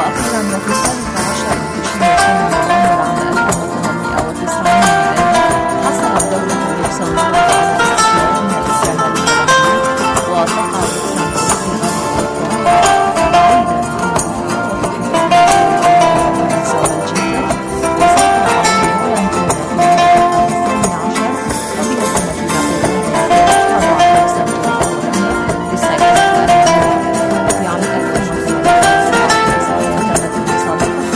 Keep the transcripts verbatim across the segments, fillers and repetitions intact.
وأخيرا وفي الثالث عشر من تشرين نوفمبر عام ألف وثمانمائة وتسعين ميلادي حصلت دولة اللوكسمبورغ على الاستقلال من الاستعمار الهولندي وتقع لوكسمبورغ في غرب أوروبا بعيدا عن فرنسا وبلجيكا. وسيطر عليه هولندا في القرن الثاني عشر وهي التي نقول تضع لوكسمبورغ بسيطرة في عام ألف وثمانمائة وسبعة وتسعين تمت الإنصاف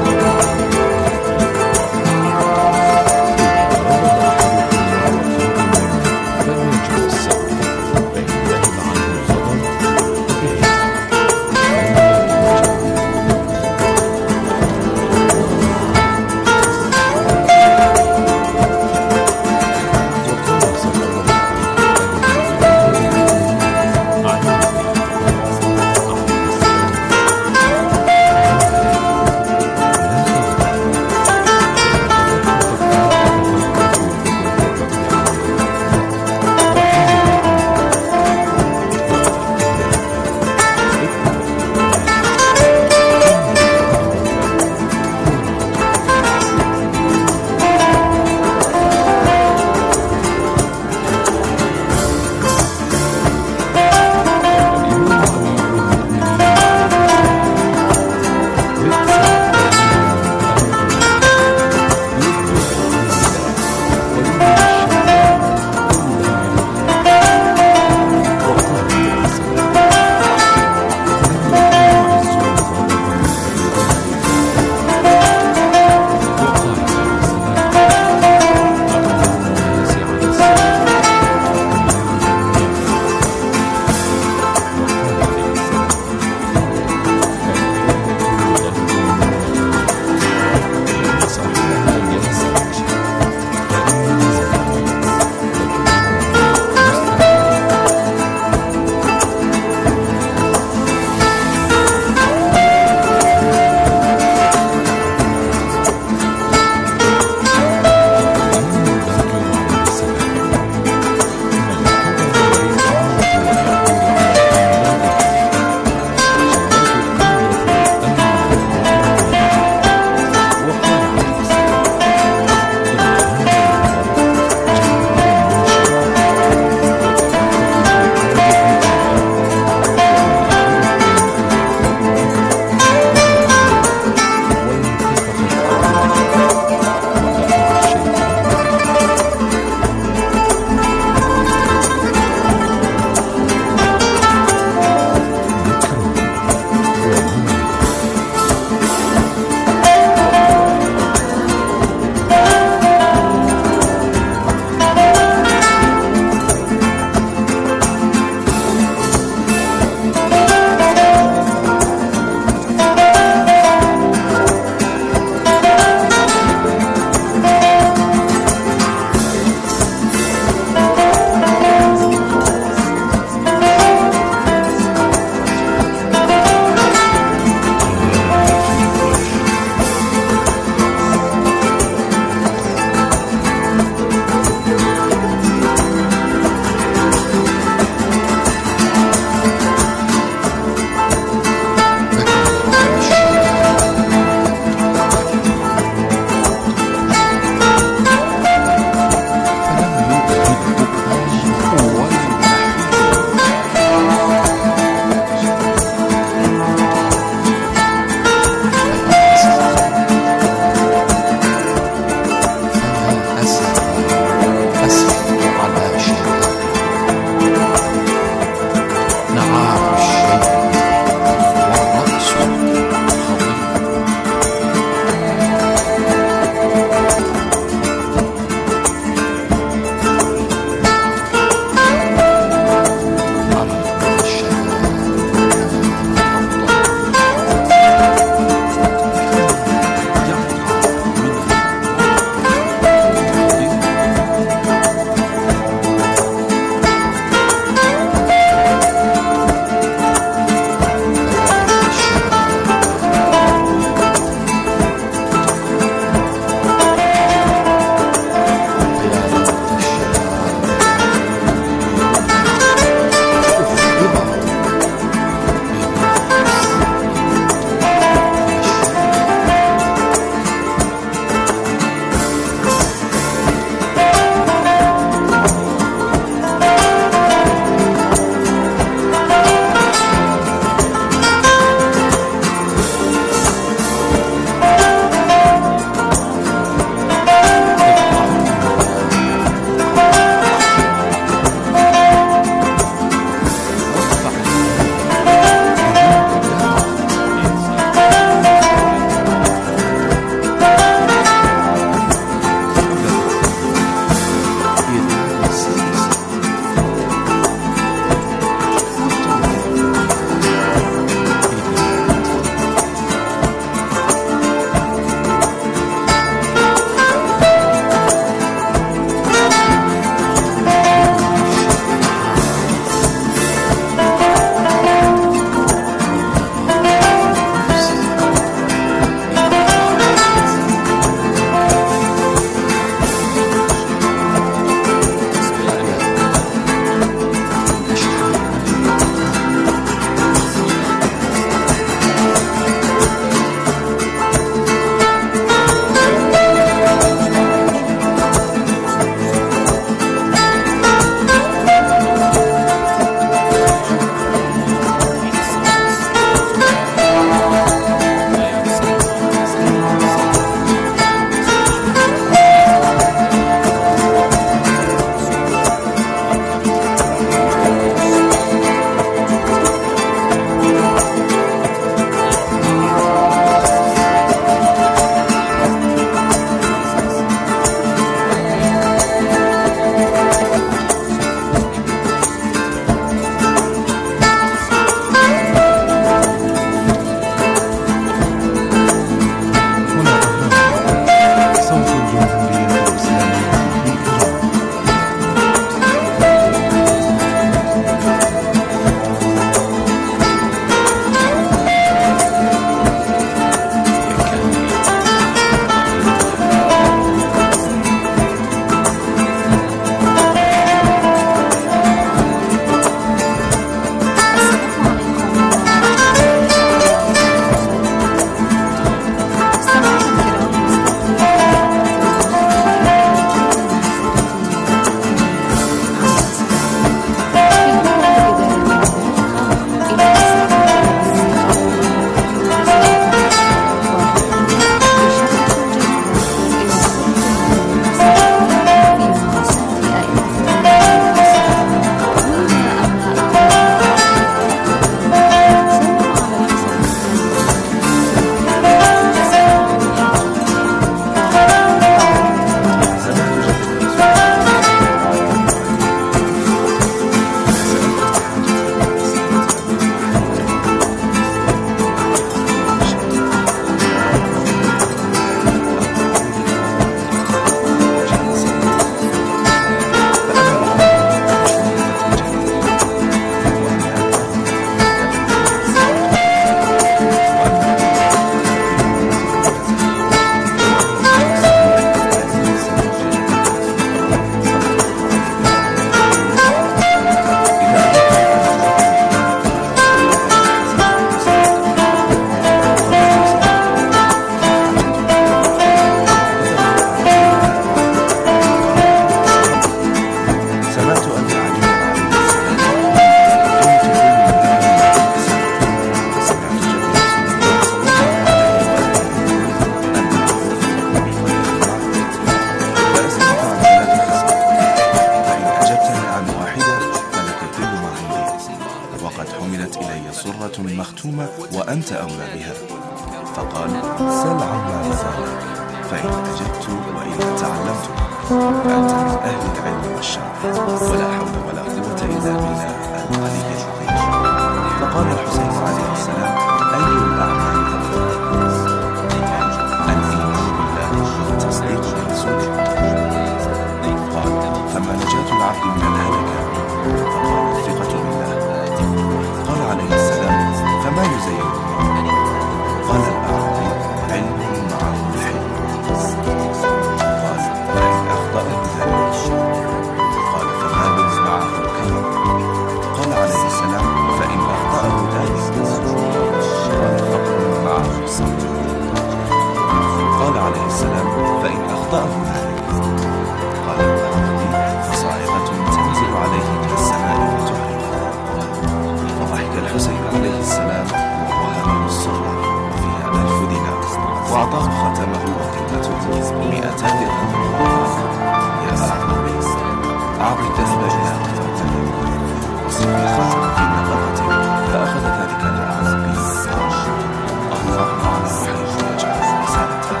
أنت أولى بها. فقال: سل عما ذلك، فإن أجبت وإن تعلمت فأنت من أهل العلم والشرع، ولا حول ولا قوة إلا بالله العلي العظيم. فقال الحسين عليه السلام: أي الأعمال أفضل؟ الإيمان بالله والتصديق برسوله. قال: فما نجاة العبد من الهلكة؟ فقال: الثقة بالله. قال عليه السلام: فما يزين الله؟ قال الأعرابي: علم معه الحلم. قال: فإن أخطأه ذلك؟ قال: فمال معه الكرم. قال عليه السلام: فإن أخطأه ذلك؟ قال: فقر معه الصبر. قال عليه السلام: فإن أخطأه ذلك؟ قال الأعرابي: فصاعقة تنزل عليه من السماء وتحرقه. وضحك الحسين عليه السلام ووهبه الصغرى وفيها ألف دينار، وأعطاه خاتمه وقيمته مئتا درهم. يا أعرابي، أعط الذهب إلى غفرته واصرف الخاتم في نفقته. فأخذ ذلك الأعرابي الله على وحيه يجعل رسالته.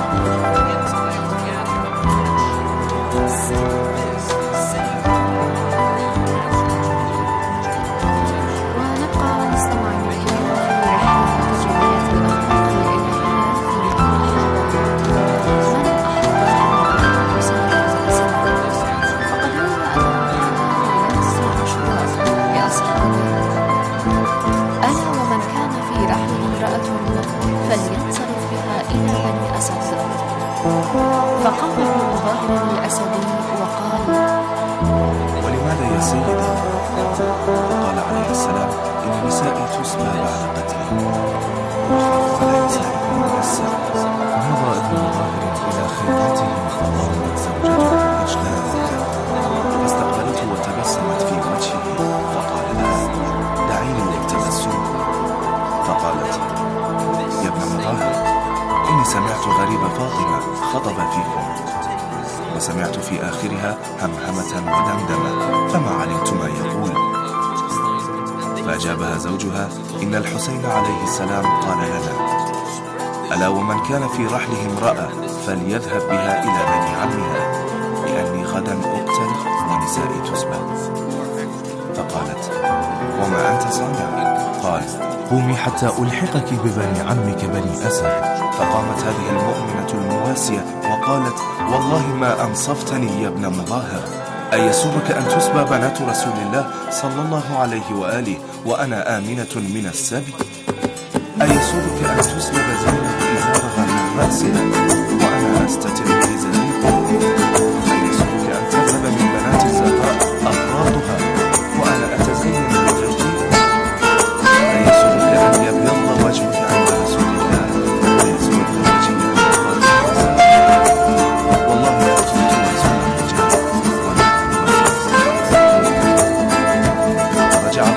فقام ابن مظاهر الأسدي وقال: ولماذا يا سيدي؟ قال عليه السلام: إن نسائي تسبى بعد قتلي، وأخاف على نسائي من السر. نظر ابن مظاهر إلى خيمته فقامت زوجته إجلالا، فاستقبلته وتبسمت في وجهه فقال لها: دعيني للتبسم. فقالت: يا ابن مظاهر، إني سمعت غريب فاطمة خطب فيكم، وسمعت في آخرها همهمة ودمدمة، فما علمت ما يقول. فأجابها زوجها: إن الحسين عليه السلام قال لنا: ألا ومن كان في رحله امرأة فليذهب بها إلى بني عمها، لأني غدا أقتل ونسائي تسبى. فقالت: وما أنت صانع؟ قال: قومي حتى ألحقك ببني عمك بني أسد. فقامت هذه المؤمنة المواسية وقالت: والله ما أنصفتني يا ابن مظاهر، أيسرك أن تسبى بنات رسول الله صلى الله عليه وآله وأنا آمنة من السبي؟ أيسرك أن تسلب زينب إزارها من رأسها وأنا أستتر بإزاري؟ أيسرك أن تذهب من بنات الزهراء أفرادها وأنا أتزين بغيري؟ أيسرك أن يبيض وجهك عند رسول الله ويسود وجهي عند خاتم النساء؟ والله لا أثبت رسول الرجال ولا رجعت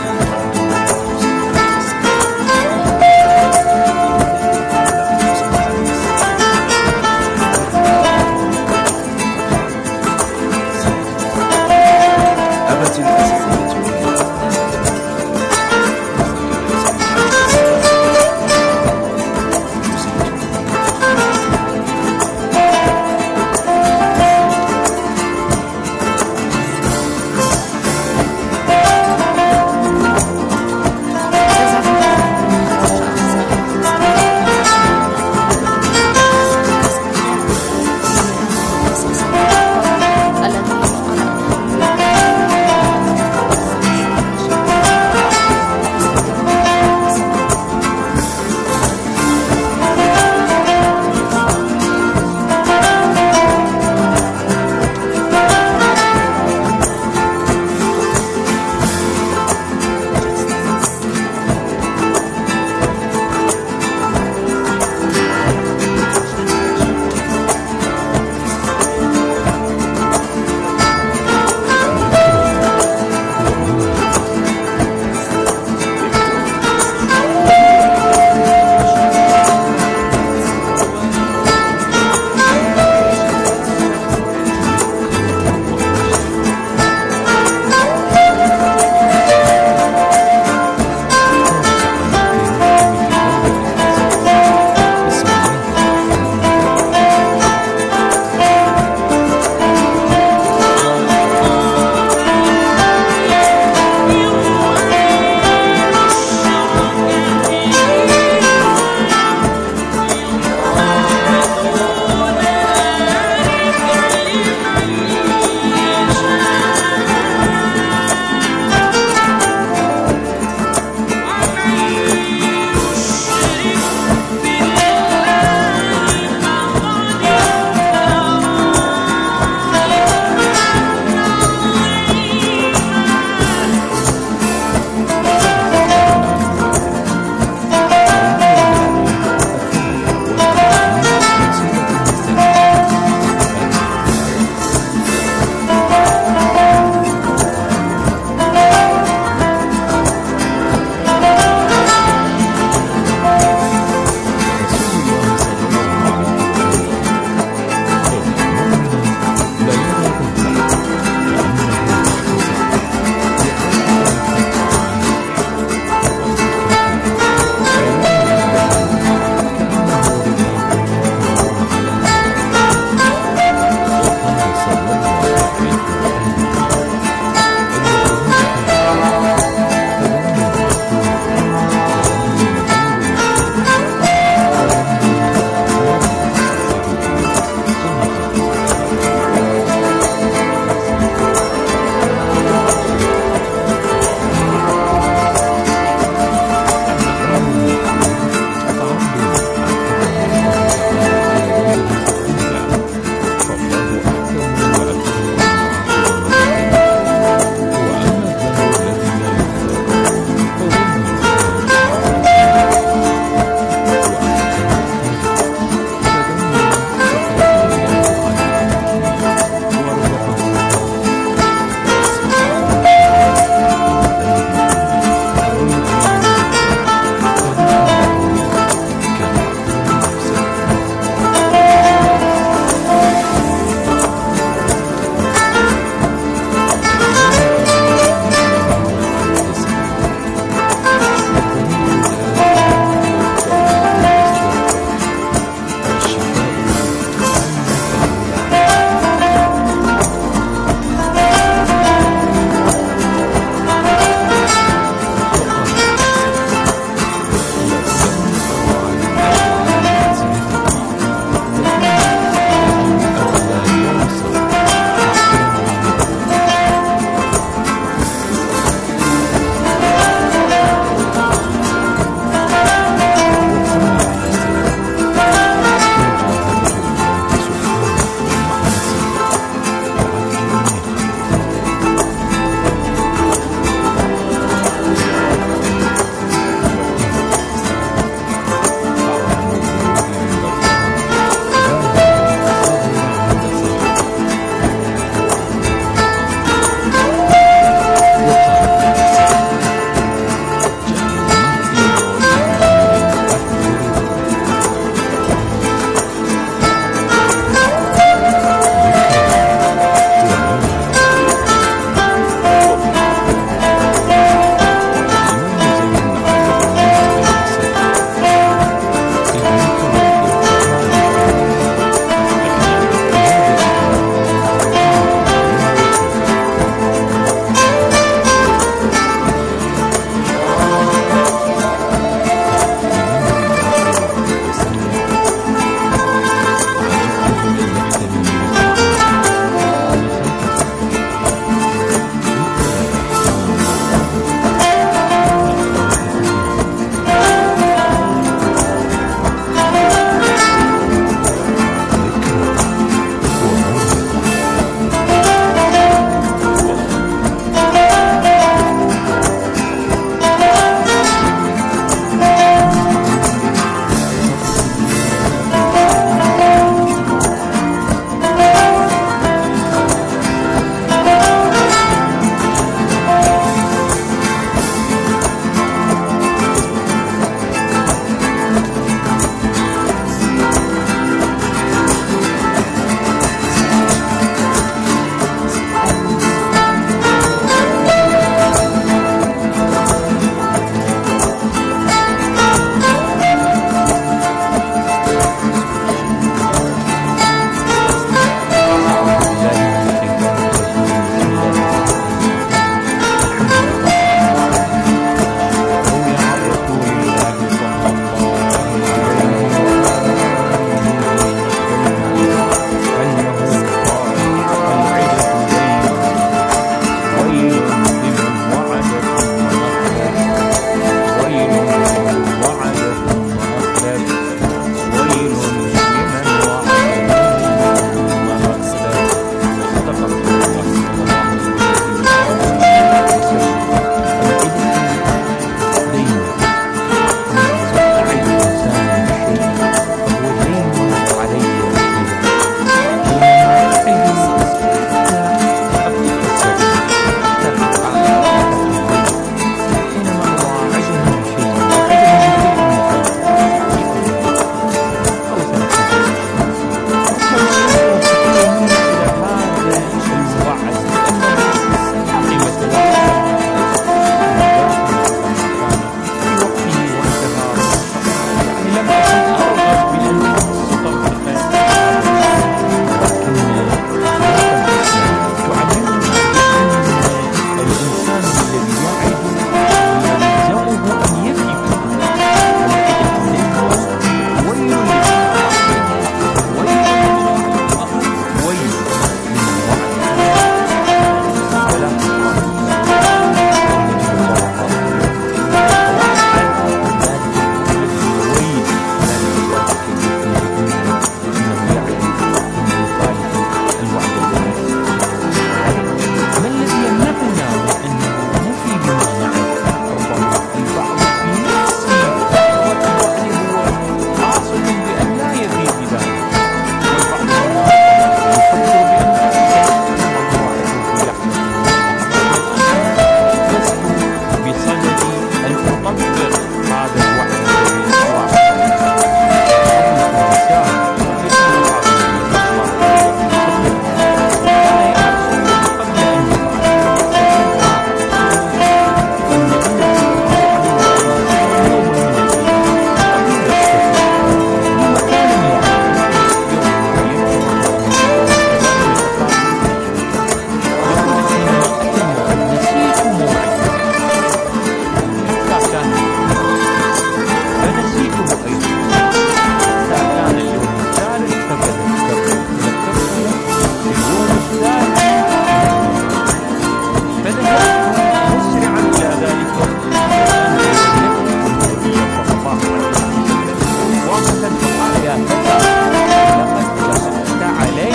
إذا فتى لقد كتبت علي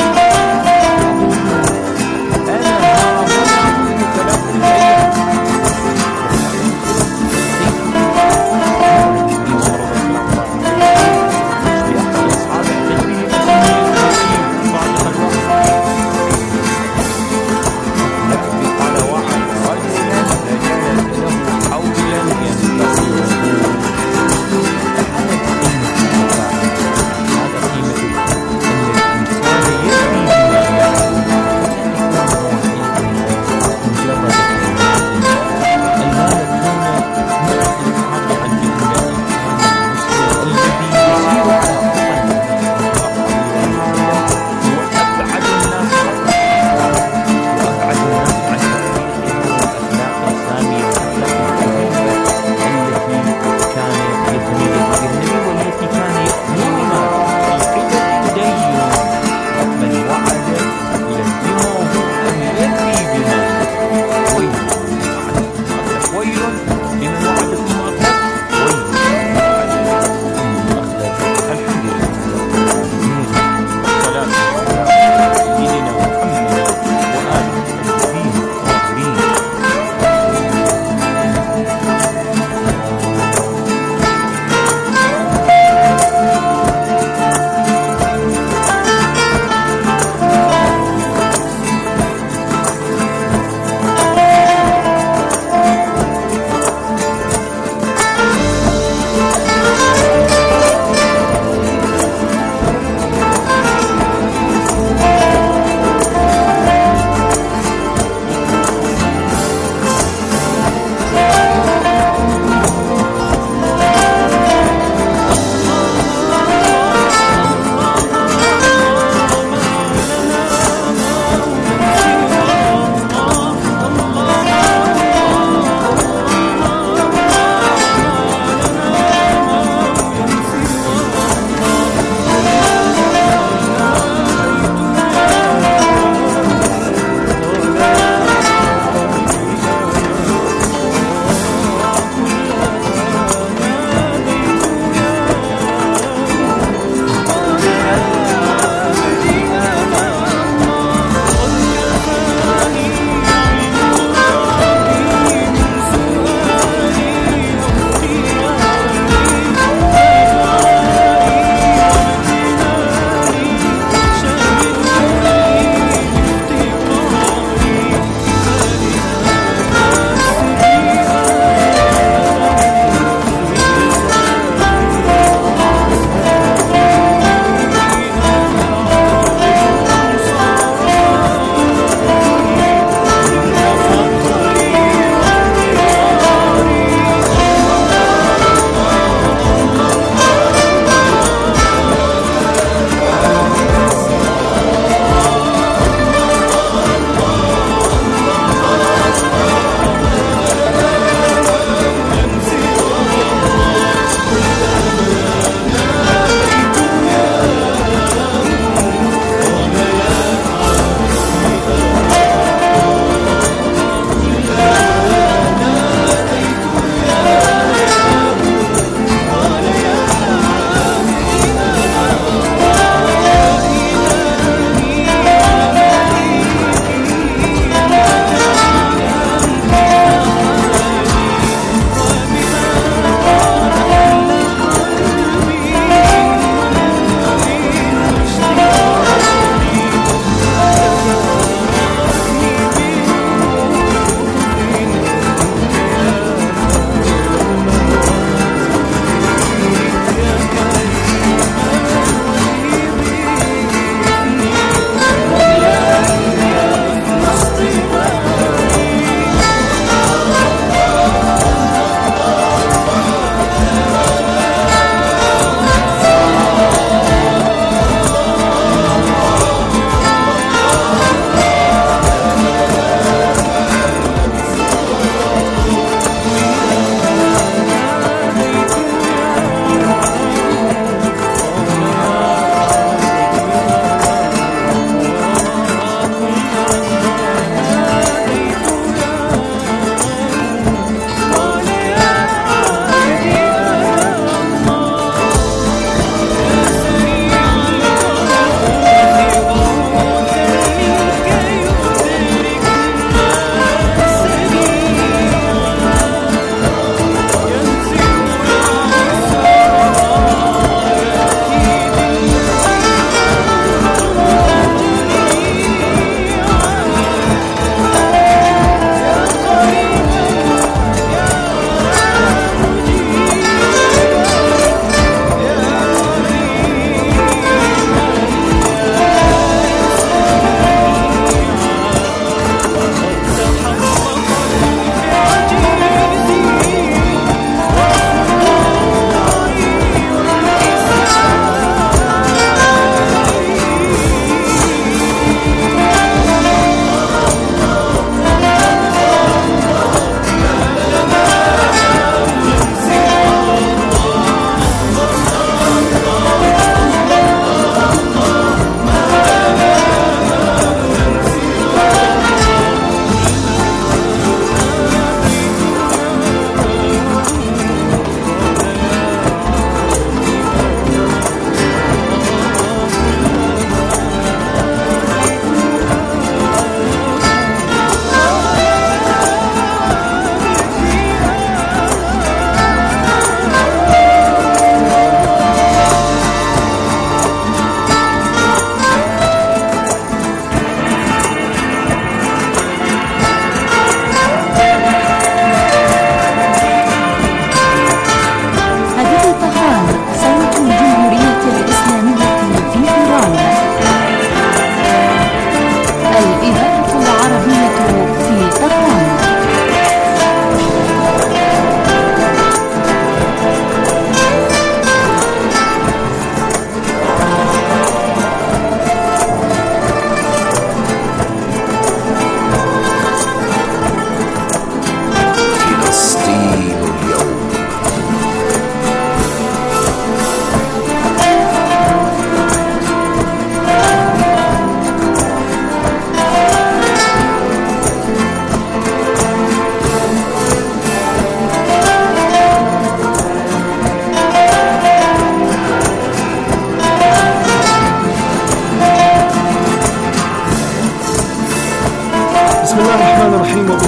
أنا هاهنا متلقي الأيام هذا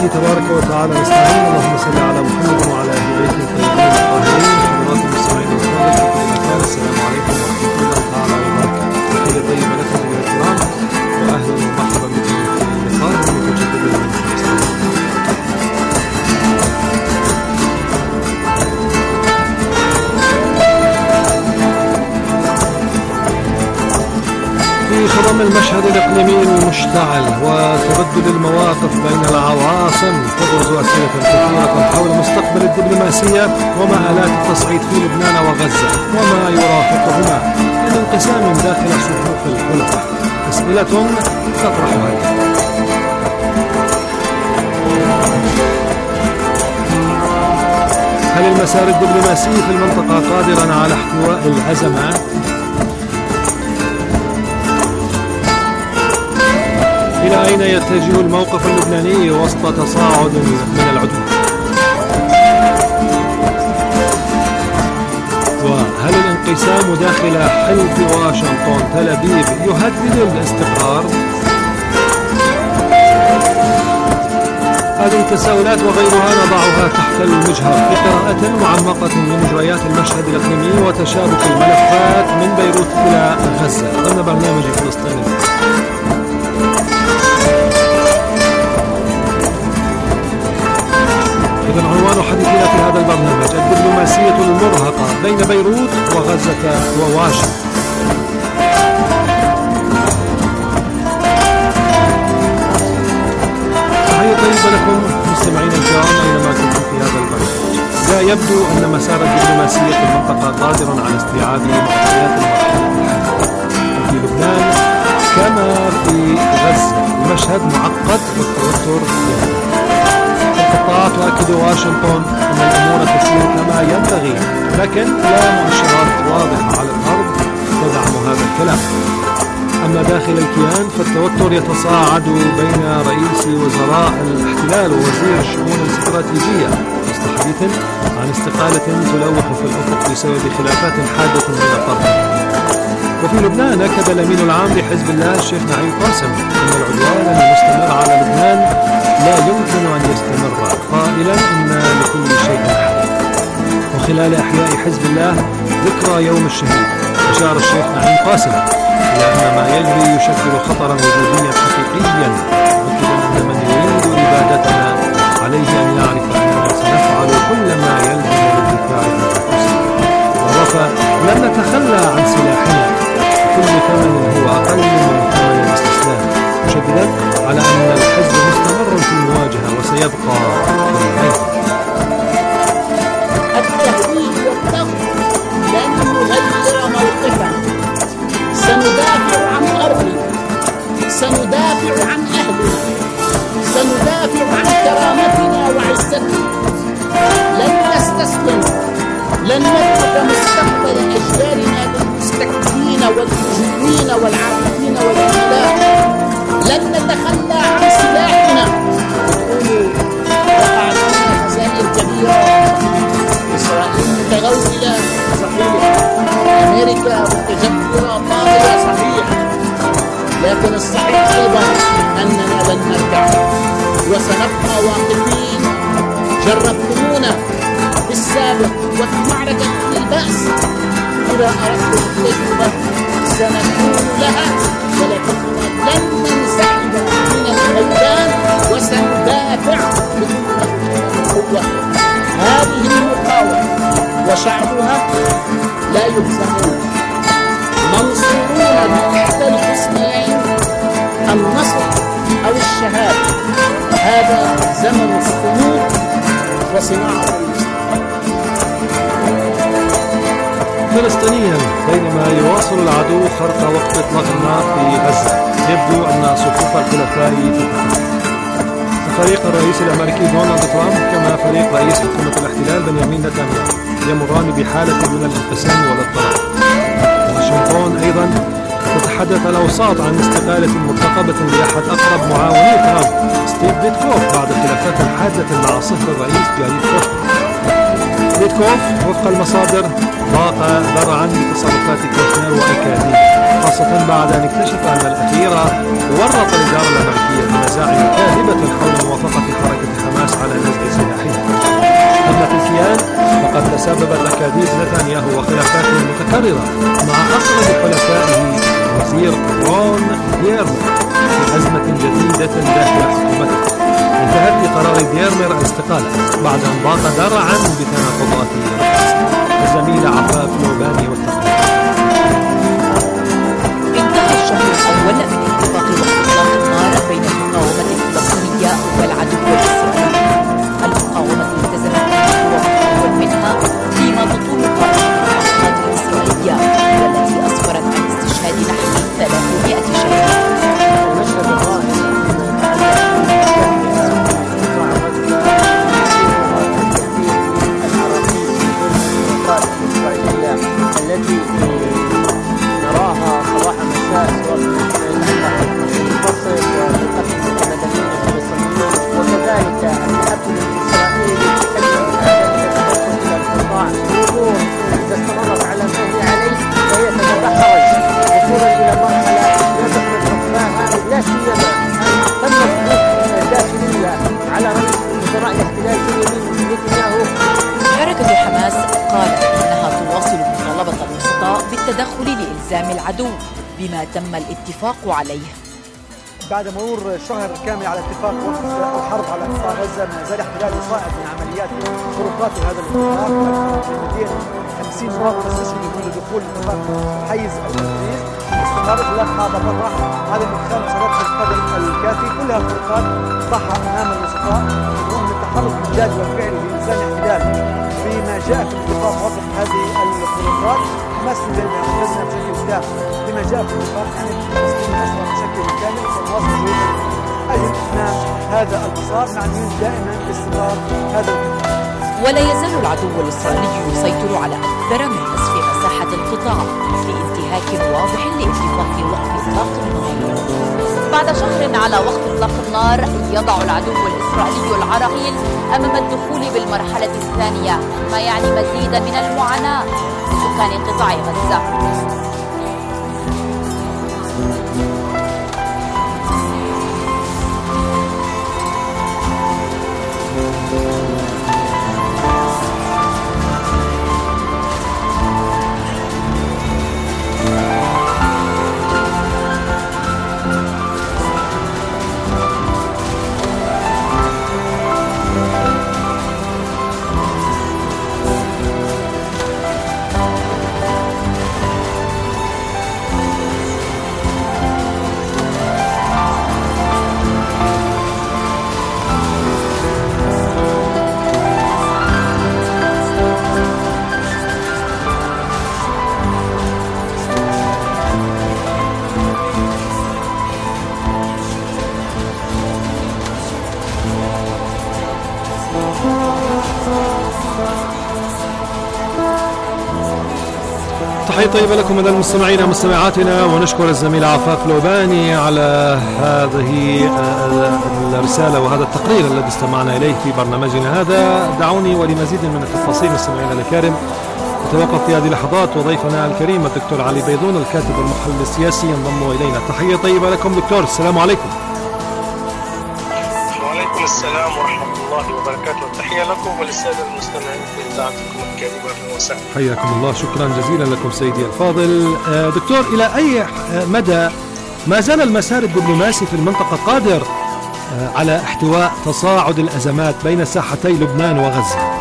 به تبارك وتعالى نستعين. اللهم صل على محمد وعلى اهل بيته الطيبين الطاهرين. حضرات المستمعين الكرام في كل مكان، السلام عليكم ورحمه الله تعالى وبركاته. تحيه طيبه لكم ايها الكرام، واهلا ومرحبا بكم في لقاء متجدد من في خضم المشهد الإقليمي المشتعل وتبدل المواقف بين العواصم، تبرز أسئلة كثيرة حول مستقبل الدبلوماسية ومآلات التصعيد في لبنان وغزة وما يرافقهما من انقسام داخل صفوف الحلفاء. أسئلة تطرحها هل المسار الدبلوماسي في المنطقة قادرا على احتواء الأزمات؟ إلى أين يتجه الموقف اللبناني وسط تصاعد من العدوان؟ وهل الانقسام داخل حلف واشنطن تل أبيب يهدد الاستقرار؟ هذه التساؤلات وغيرها نضعها تحت المجهر في قراءة معمقة من مجريات المشهد الإقليمي وتشابك الملفات من بيروت إلى غزة ضمن برنامج فلسطين. إذن عنوان حديثنا في هذا البرنامج الدبلوماسية المرهقة بين بيروت وغزة وواشنطن. تحية طيبة لكم مستمعينا الكرام أينما كنتم في هذا البرنامج. لا يبدو أن مسار الدبلوماسية في المنطقة قادرا على استيعاب معطيات المرحلة الحالية في لبنان كما في غزة. المشهد معقد والتوتر يزيد. القطاع تؤكد واشنطن أن الأمور تسير كما ينبغي، لكن لا مؤشرات واضحة على الأرض تدعم هذا الكلام. أما داخل الكيان فالتوتر يتصاعد بين رئيس وزراء الاحتلال ووزير الشؤون الاستراتيجية وسط حديث عن استقالة تلوح في الأفق بسبب خلافات حادة بين الطرفين. وفي لبنان أكد الأمين العام لحزب الله الشيخ نعيم قاسم أن العدوان المستمر على لبنان لا يمكن أن يستمر، قائلا إن لكل شيء حل. وخلال إحياء حزب الله ذكرى يوم الشهيد أشار الشيخ نعيم قاسم إلى أن ما يجري يشكل خطرا وجوديا حقيقيا، مؤكدا أن من يريد إبادتنا عليه أن يعرف أننا سنفعل كل ما يلزم للدفاع عن أنفسنا. ووفى لن نتخلى عن سلاحنا كل ثمن هو أقل من ثمن الاستسلام، مشددا على أن الحزب مستمر في المواجهة وسيبقى في العزم. التهويل والضغط لن يغير موقفنا. سندافع عن أرضنا، سندافع عن أهلنا، سندافع عن كرامتنا وعزتنا. لن نستسلم، لن نترك مستقبل أجيالنا للمستكبرين والمجرمين والعابثين والإله. لن نتخلى عن سلاحنا. يقولوا وقعت لنا خسائر كبيرة، إسرائيل متغولة صحيح، أمريكا متجبرة طاغية صحيح، لكن الصحيح أيضا أننا لن نرجع وسنبقى واقفين. جربتمونا في السابق وفي معركة البأس، إذا أردتم التجربة سنكون لها، ولكننا لن ننسحب من الميدان وسندافع بكل قوة. هذه المقاومة وشعبها لا يهزمون، منصورون بإحدى الحسنيين، النصر أو الشهادة. هذا زمن الصمود وصناعة المستقبل. فلسطينيا بينما يواصل العدو خرق وقت إطلاق النار في غزة، يبدو أن صفوف الحلفاء تتكتل. فريق الرئيس الأمريكي دونالد ترامب كما فريق رئيس حكومة الاحتلال بنيامين نتنياهو يمران بحالة من الانقسام والاضطراب. واشنطن أيضا تتحدث الأوساط عن استقالة مرتقبة لأحد أقرب معاوني ترامب ستيف ديتكوف بعد خلافات حادة مع صهر الرئيس جاريد كوشنر. ديتكوف وفق المصادر ضاق ذرعا بتصرفات كوشنر وأكاذيبه، خاصة بعد أن اكتشف أن الأخير ورط الإدارة الأمريكية بمزاعم كاذبة حول موافقة حركة حماس على نزع سلاحها. أما في الكيان فقد تسبب الأكاذيب نتنياهو وخلافاته المتكررة مع أقرب حلفائه وزير رون ديرمر في أزمة جديدة داخل حكومته انتهت بقرار ديرمر الاستقالة بعد أن ضاق ذرعا بتناقضات الزميلة عفاف لوباني والتقرير. انتهى الشهر الأول من اتفاق وقف إطلاق النار بين المقاومة الفلسطينية والعدو الإسرائيلي. المقاومة التزمت بالقوة منها فيما تطول قائمة العقوبات الإسرائيلية والتي أسفرت عن استشهاد نحو ثلاثمائة شهيد. ونشهد الرائع التي نراها صباح مساء سواء في المنتصف وفي قتل المدنيين الفلسطينيين وكذلك التحكم الاسرائيلي التدخل الى القطاع الامور اذا استمرت على ما هي عليه فهي تتدحرج وصولا الى مرحله لا تقبل حكمها لا سيما ان تم الضغوط الداخليه على رئيس وزراء الاحتلال بنيامين نتنياهو. حركة حماس قالت انها تواصل مطالبة الوسطاء بالتدخل لإلزام العدو بما تم الاتفاق عليه. بعد مرور شهر كامل على اتفاق وقف الحرب على قطاع غزة ما زال احتلال صاعد من عمليات خروقات هذا الاتفاق. أكثر من مئتين وخمسين مواطن استشهدوا منذ دخول الاتفاق حيز التنفيذ. استمر إغلاق هذا الرفح عدم إدخال مسارات القدر الكافي. كل هالخروقات طاحة أمام الوسطاء رغم التحرك الجاد والفعلي لإلزام الاحتلال بما جاء في الاتفاق وقف هذه الخروقات. حماس لدينا ملتزمة بشكل تام بما جاء في الاتفاق يعني فلسطين أسرى بشكل كامل. سنواصل جهودنا أجل إتمام هذا المسار مع النيل دائما باستمرار هذا الاتفاق. ولا يزال العدو الإسرائيلي يسيطر على أكثر من نصف مساحة القطاع لانتهاك واضح لاتفاق وقف إطلاق النار. بعد شهر على وقف إطلاق النار يضع العدو الإسرائيلي العراقيل أمام الدخول بالمرحلة الثانية ما يعني مزيدا من المعاناة لسكان قطاع غزة. تحية طيبة لكم من المستمعين ومستمعاتنا، ونشكر الزميلة عفاف لوباني على هذه الرسالة وهذا التقرير الذي استمعنا إليه في برنامجنا هذا. دعوني ولمزيد من التفاصيل مستمعينا الكرام نتوقف في هذه اللحظات وضيفنا الكريم الدكتور علي بيضون الكاتب المحلل السياسي ينضم إلينا. تحية طيبة لكم دكتور، السلام عليكم. وعليكم السلام ورحمة الله وبركاته. تحية لكم وللسادة المستمعين في إذاعتكم الكريمة في المساء. حياكم الله، شكرا جزيلا لكم سيدي الفاضل. دكتور، إلى أي مدى ما زال المسار الدبلوماسي في المنطقة قادر على احتواء تصاعد الأزمات بين ساحتي لبنان وغزة؟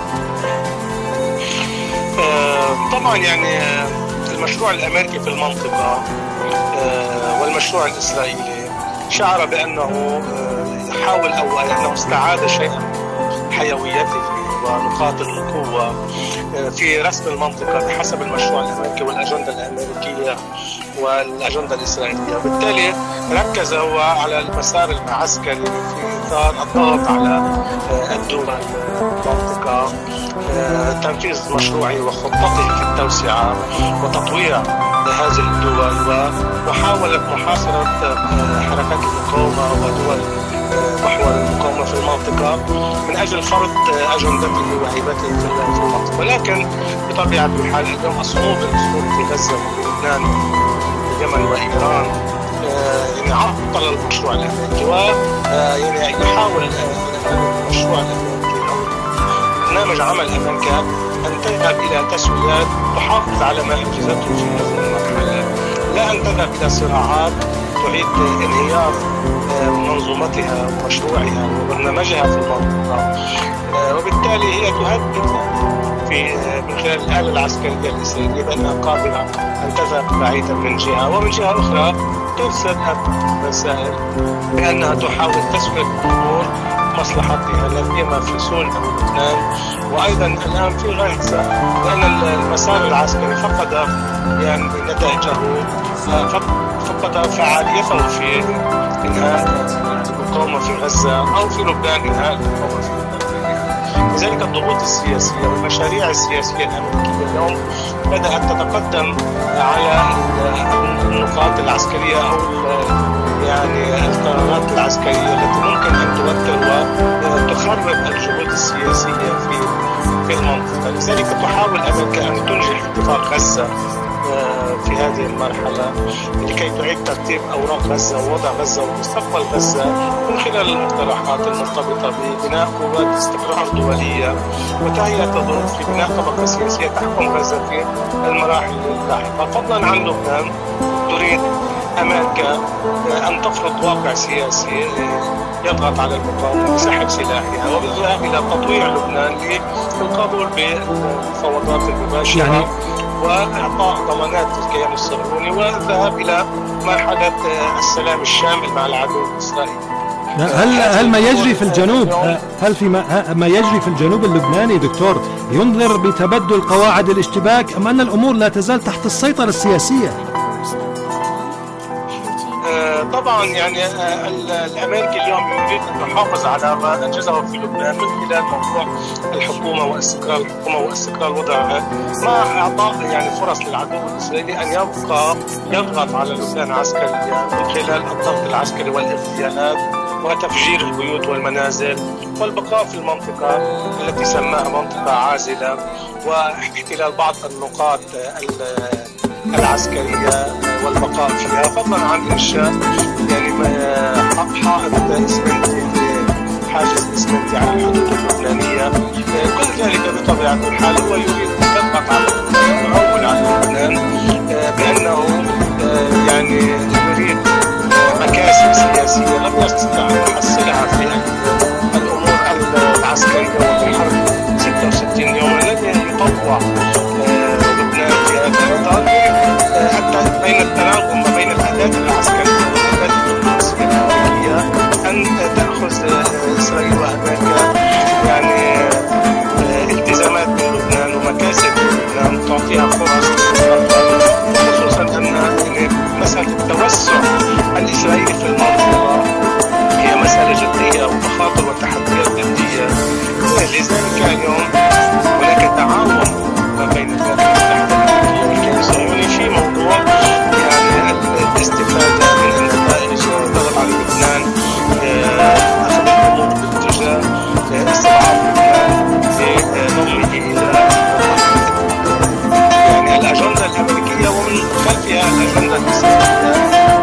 طبعا يعني المشروع الأمريكي في المنطقة والمشروع الإسرائيلي شعر بأنه حاول أو أنه استعاد شيئا حيويته ونقاط القوة في رسم المنطقة بحسب المشروع الأمريكي والأجندة الأمريكية والأجندة الإسرائيلية. بالتالي ركز هو على المسار المعسكري في إطار الضغط على الدول المنطقة، تنفيذ مشروعه وخطته في التوسعة وتطوير هذه الدول ومحاولة محاصرة حركات المقاومة ودول محور المقاومة في المنطقة من أجل فرض أجندته وهيبته في المنطقة. ولكن بطبيعة الحال اليوم الصمود الصمود في غزة ولبنان واليمن وإيران يعني عطل المشروع الامريكي، ويعني يحاول المشروع الامريكي او برنامج عمل امريكا ان تذهب الى تسويات تحافظ على ما انجزته في هذه المرحله، لا ان تذهب الى صراعات تعيد انهيار منظومتها ومشروعها وبرنامجها في المنطقه، وبالتالي هي تهدد في من خلال الآلة العسكرية الإسرائيلية بأنها قادرة أن تذهب بعيدا من جهة، ومن جهة أخرى ترسل رسائل بأنها تحاول تسوية أمور مصلحتها لا سيما في سوريا ولبنان وأيضا الآن في غزة، لأن المسار العسكري فقد يعني نتائجه، فقد فعاليته في إنهاء المقاومة في غزة أو في لبنان إنهاء المقاومة في لبنان. لذلك الضغوط السياسية والمشاريع السياسية الأمريكية اليوم بدأت تتقدم على النقاط العسكرية أو يعني القرارات العسكرية التي ممكن أن توتر وتخرب الجهود السياسية في في المنطقة. لذلك تحاول أمريكا أن تنجح اتفاق غزة في هذه المرحلة لكي تعيد ترتيب أوراق غزة ووضع غزة ومستقبل غزة من خلال المقترحات المرتبطة ببناء قوات استقرار دولية وتهيئة الظروف في بناء طبقة سياسية تحكم غزة في المراحل اللاحقة. فضلا عن لبنان تريد أمريكا أن تفرض واقع سياسي يضغط على المقاومة بسحب سلاحها وبالذهاب إلى تطويع لبنان للقبول بالمفاوضات المباشرة يعني وإعطاء ضمانات للكيان الصهيوني والذهاب إلى مرحلة السلام الشامل مع العدو الإسرائيلي. هل هل ما يجري في الجنوب هل في ما, ما يجري في الجنوب اللبناني دكتور ينذر بتبدل قواعد الاشتباك أم أن الأمور لا تزال تحت السيطرة السياسية؟ طبعا يعني الامريكي اليوم يريد ان يحافظ على ما انجزه في لبنان من خلال موضوع الحكومه واستقرار الحكومه واستقرار وضعها مع اعطاء يعني فرص للعدو الاسرائيلي ان يبقى يضغط على لبنان عسكريا من خلال الضغط العسكري والاغتيالات وتفجير البيوت والمنازل والبقاء في المنطقه التي سماها منطقه عازله واحتلال بعض النقاط العسكرية والبقاء فيها، فضلا عن إنشاء يعني حائط إسمنتي حاجز إسمنتي على الحدود اللبنانية. كل ذلك بطبيعة الحال هو يريد أن يضغط على لبنان ويعول على لبنان بأنه يعني يريد مكاسب سياسية لم يستطع أن يحصلها في الأمور العسكرية وفي الحرب ستة وستين يوم الذي يطوع لبنان في هذا الإطار حتى بين التناغم ما بين الأهداف العسكرية والأهداف الدبلوماسية الأمريكية أن تأخذ إسرائيل وأمريكا يعني التزامات من لبنان ومكاسب لبنان تعطيها فرص خصوصا أن مسألة التوسع الإسرائيلي في المنطقة هي مسألة جدية ومخاطر وتحديات جدية. لذلك اليوم هناك تعاون ما بين الولايات المتحدة الأمريكية والكيان الصهيوني في موضوع يعني الاستفادة من النتائج الضغط على لبنان، أخذ الأمور باتجاه استضعاف لبنان بضمه إلى يعني الأجندة الأمريكية ومن خلفها الأجندة الإسرائيلية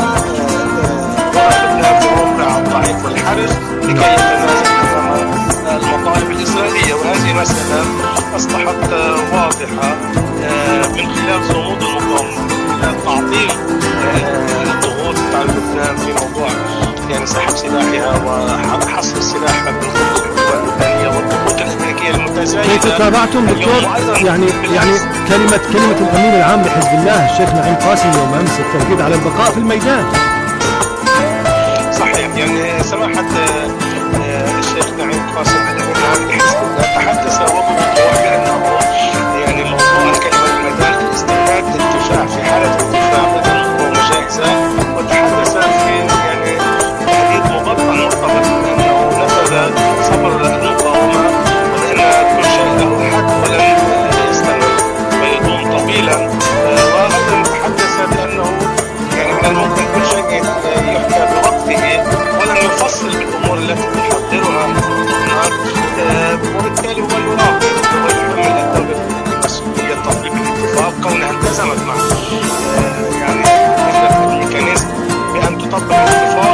ووضع لبنان في موقع الضعيف والحرج لكي يتنازل أمام المطالب الإسرائيلية. وهذه مسألة أصبحت واضحة من خلال صمود المقاومة من خلال تعطيل الضغوط على لبنان في موضوع يعني سحب سلاحها وحصر السلاح من القوى اللبنانية والضغوط الأمريكية المتزايدة. كيف تابعتم دكتور يعني يعني كلمة كلمة الأمين العام لحزب الله الشيخ نعيم قاسم يوم أمس التأكيد على البقاء في الميدان؟ صحيح يعني سماحة الشيخ نعيم قاسم الأمين العام لحزب الله تحدث وبوضوح بأنه يعني موضوع الكلمة الميدان الاستعداد للدفاع في حالة الدفاع بدل المقاومة جاهزة، وتحدث في يعني تحديد مبطن مرتبط بأنه نفذ صبر المقاومة وبأن كل شيء له حد ولن يستمر ويدوم طويلا. وأيضا تحدث بأنه يعني من الممكن كل شيء يحكى بوقته ولن يفصل بالأمور التي تحضرها وبالتالي هو يراقب ويحمل الدولة المسؤولية تطبيق الاتفاق كونها التزمت معه يعني مثل الميكانيزم بأن تطبق الاتفاق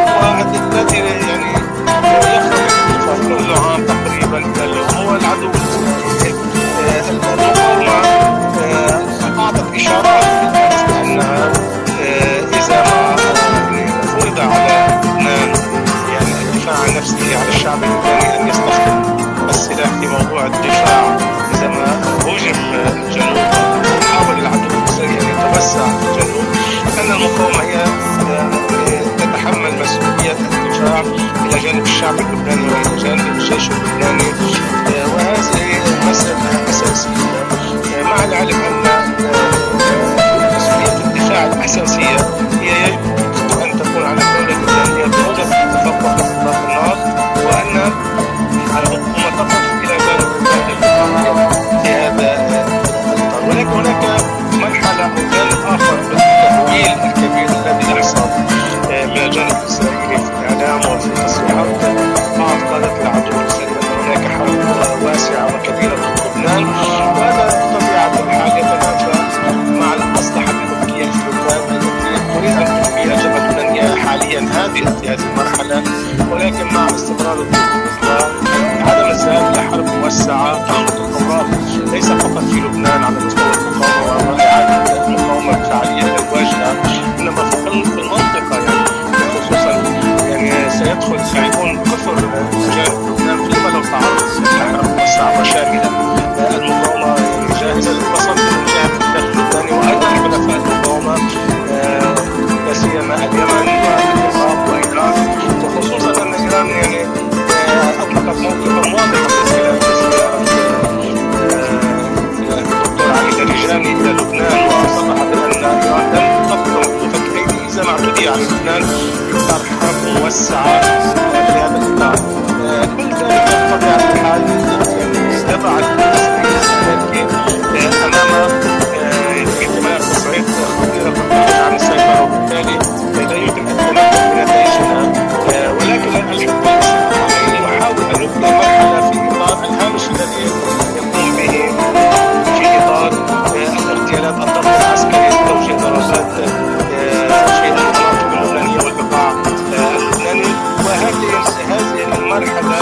جانب الشعب اللبناني وإلى جانب الجيش اللبناني، وهذه مسألة أساسية، مع العلم أن مسؤولية الدفاع الأساسية هي يجب أن تكون على الدولة اللبنانية بوجود اتفاق إطلاق النار، وأن الحكومة تقف إلى جانب الدولة اللبنانية في هذا الإطار. ولكن هناك مرحلة أو جانب آخر بالتحويل الكبير الذي يحصل من الجانب الإسرائيلي في الإعلام وفي تصريحات بعض قادة العدو أن هناك حرب واسعة وكبيرة في لبنان، وهذا بطبيعة الحال يتنافى مع المصلحة الأمريكية في لبنان التي تريد أن تحمي الجبهة اللبنانية حاليا هادئة في هذه المرحلة، ولكن مع استمرار الضغوط وعدم الذهاب إلى حرب موسعة تحمل الأوراق ليس فقط في لبنان على مستوى المقاومة وإعادة المقاومة بفعالية الواجهة، إنما في المنطقة يعني خصوصا يعني سيدخل سيكون كفر جانب لبنان فيما لو تعرض لحرب موسعة وشاملة. المقاومة جاهزة للتصدي من جهة الداخل اللبناني وأيضا حلفاء المقاومة لا سيما اليمن والعراق وإيران، وخصوصا أن إيران يعني أطلقت موقفا واضحا بزيارة الدكتور علي لريجاني إلى لبنان، وصرح بأن إيران لم تبقى موقفا كأي إذا ما اعتدي على لبنان بإطار حرب موسعة في هذا الإطار. كل ذلك بطبيعة الحال يضع الإسرائيلي أمام احتمالات تصعيد خطيرة تنتج عن السيطرة، وبالتالي لا يمكن أن تتمكن من نتائجها، ولكن الحكومة يحاول أن يبقى مرحلة في إطار الهامش الذي يقوم به في إطار اغتيالات الضغط العسكري، توجيه ضربات في المناطق اللبنانية والبقاع اللبناني، وهذه هذه المرحلة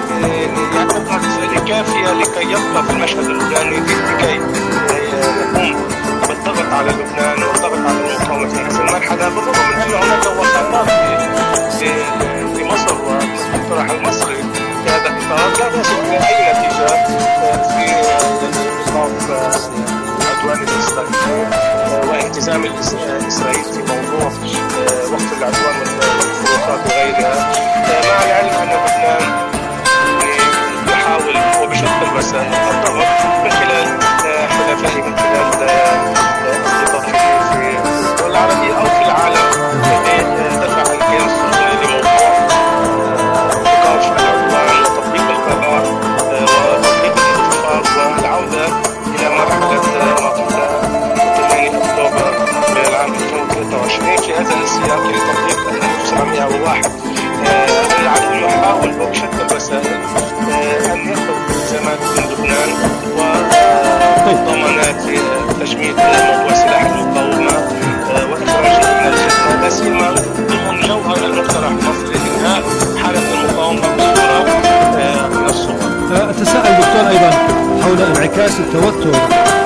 يعتبر كافية لكي يبقى في المشهد اللبناني لكي يقوم بالضغط على لبنان والضغط على المقاومة في هذه المرحلة، بالرغم من أن هناك وقفات في في مصر والمقترح المصري في هذا الإطار لا تصل إلى أي نتيجة في إيقاف العدوان الإسرائيلي والتزام الإسرائيل في موضوع وقف العدوان والخروقات وغيرها، مع العلم أن لبنان يحاول وبشتى الوسائل الضغط من خلال حلفائه من خلال أصدقائه في الدول العربية أو في العالم لدفع الكيان السلطوي لموضوع إيقاف العدوان وتطبيق القرار وتطبيق الاتفاق والعودة إلى مرحلة ثمانية أكتوبر العام ألفين وثلاثة وعشرين. في هذا السياق لتطبيق ألف وتسعمائة وواحد العدو يحاول بشتى الوسائل أن يأخذ التزامات من لبنان وضمانات تجميد موضوع سلاح المقاومة وإخراجه من الخدمة، لا سيما ضمن جوهر المقترح المصري لإنهاء حالة المقاومة بصورة من الصور. أتساءل دكتور أيضا حول انعكاس التوتر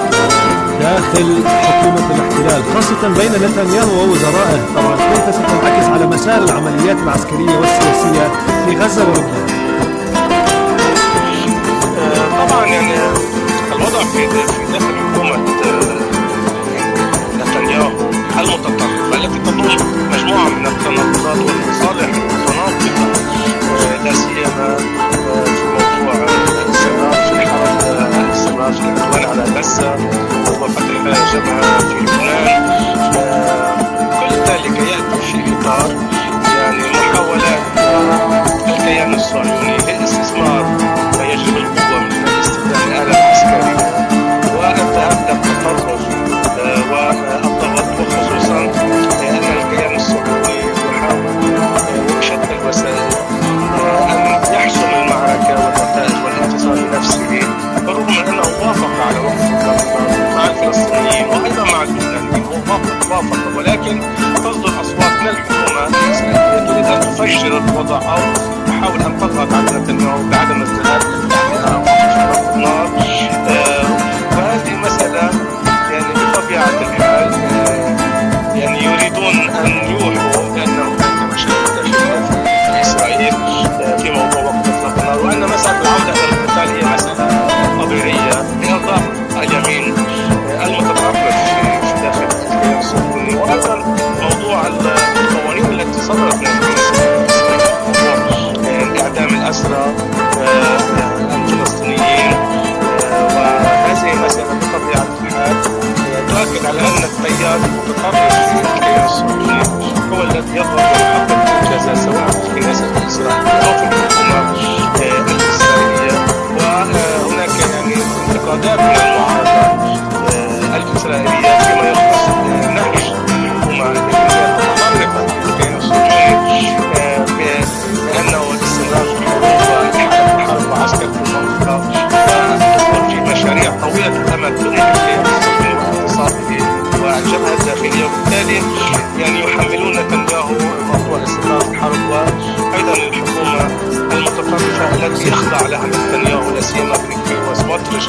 داخل حكومة الاحتلال خاصة بين نتنياهو ووزرائه، طبعا كيف ستنعكس على مسار العمليات العسكرية والسياسية في غزة ولبنان؟ طبعا يعني الوضع في في داخل حكومة نتنياهو المتطرفة التي تضم مجموعة من التناقضات والمصالح المتناقضة، لا سيما في موضوع الاستمرار في الحرب، الاستمرار في العدوان على غزة وفتح جبهة في لبنان، كل ذلك يأتي في إطار يعني محاولات الكيان الصهيوني لاستثمار ما يجلب القوة من استخدام الآلة العسكرية والذهاب للتطرف والضغط، وخصوصا أن الكيان الصهيوني يحاول بشتى الوسائل أن يحسم المعركة والنتائج والانتصار لنفسه، بالرغم من أنه وافق على وقف الضغط مع الفلسطينيين وأيضا مع اللبنانيين، وافق وافق ولكن تصدر أصوات من الحكومة الإسرائيلية تريد أن تفجر الوضع أو تحاول أن تضغط على نتنياهو بعدم الذهاب للتعليق وقف النار، وهذه مسألة يعني بطبيعة الحال يعني يريدون أن يوحوا بأن هناك مشاكل داخلية في إسرائيل في موضوع وقف إطلاق النار، وأن مسألة العودة إلى القتال هي مسألة طبيعية بإرضاء اليمين المتطرف في داخل الكيان الصهيوني، وأيضا موضوع القوانين التي صدرت من الكيان الصهيوني، موضوع التحالفات المتطرفة في الكيان الصهيوني هو الذي يضغط ويحقق إنجازات سواء في الكنيسة الإسرائيلية أو في الحكومة الإسرائيلية. وهناك يعني انتقادات من المعارضة الإسرائيلية فيما يخص نهج الحكومة المتطرفة في الكيان الصهيوني بأنه الاستمرار في الحروب والحرب وعسكر في المنطقة وتدخل في مشاريع طويلة الأمد تنهي الكيان الصهيوني واقتصاده والجبهة الداخلية، وبالتالي يعني يحملون نتنياهو موضوع الاستمرار في الحرب وأيضا الحكومة المتطرفة التي يخضع لها نتنياهو لا سيما بن كفير وسموتريتش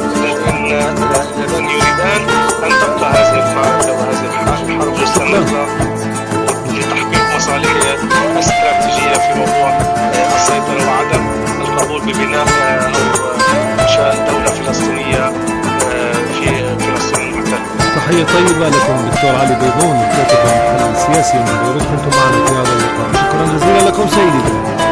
الذين يريدان أن تبقى هذه المعركة وهذه الحرب مستمرة لتحقيق مصالحها الاستراتيجية في موضوع السيطرة وعدم القبول ببناء أو إنشاء دولة فلسطينية في فلسطين المحتلة. تحية طيبة لكم دكتور علي بيضون، كاتب المحلل السياسي من بيروت، كنتم معنا في هذا اللقاء. شكرا جزيلا لكم سيدي.